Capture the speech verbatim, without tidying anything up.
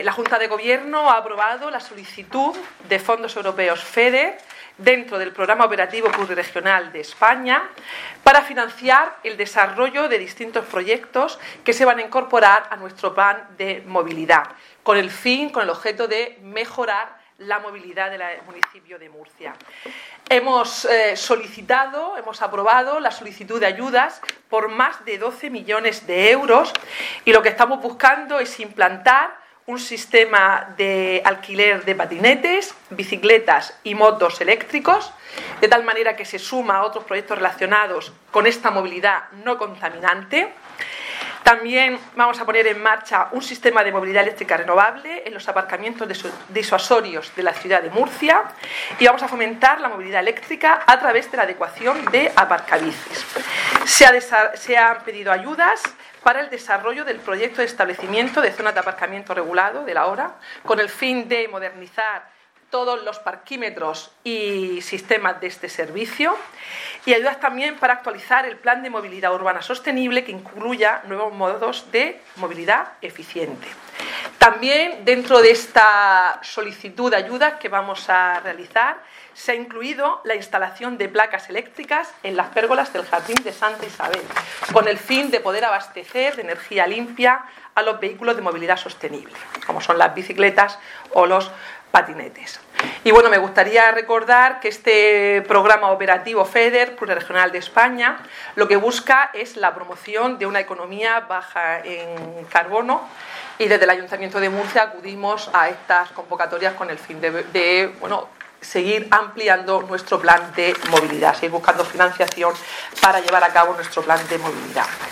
La Junta de Gobierno ha aprobado la solicitud de fondos europeos FEDER dentro del Programa Operativo Pluriregional de España para financiar el desarrollo de distintos proyectos que se van a incorporar a nuestro plan de movilidad, con el fin, con el objeto de mejorar la movilidad del municipio de Murcia. Hemos eh, solicitado, hemos aprobado la solicitud de ayudas por más de doce millones de euros y lo que estamos buscando es implantar un sistema de alquiler de patinetes, bicicletas y motos eléctricos, de tal manera que se suma a otros proyectos relacionados con esta movilidad no contaminante. También vamos a poner en marcha un sistema de movilidad eléctrica renovable en los aparcamientos disuasorios de la ciudad de Murcia y vamos a fomentar la movilidad eléctrica a través de la adecuación de aparcabicis. Se, ha se han pedido ayudas para el desarrollo del proyecto de establecimiento de zonas de aparcamiento regulado de la hora, con el fin de modernizar todos los parquímetros y sistemas de este servicio, y ayudas también para actualizar el plan de movilidad urbana sostenible que incluya nuevos modos de movilidad eficiente. También dentro de esta solicitud de ayudas que vamos a realizar se ha incluido la instalación de placas eléctricas en las pérgolas del Jardín de Santa Isabel, con el fin de poder abastecer de energía limpia a los vehículos de movilidad sostenible, como son las bicicletas o los patinetes. Y bueno, me gustaría recordar que este programa operativo FEDER, Pluriregional de España, lo que busca es la promoción de una economía baja en carbono, y desde el Ayuntamiento de Murcia acudimos a estas convocatorias con el fin de, de bueno, seguir ampliando nuestro plan de movilidad, seguir buscando financiación para llevar a cabo nuestro plan de movilidad.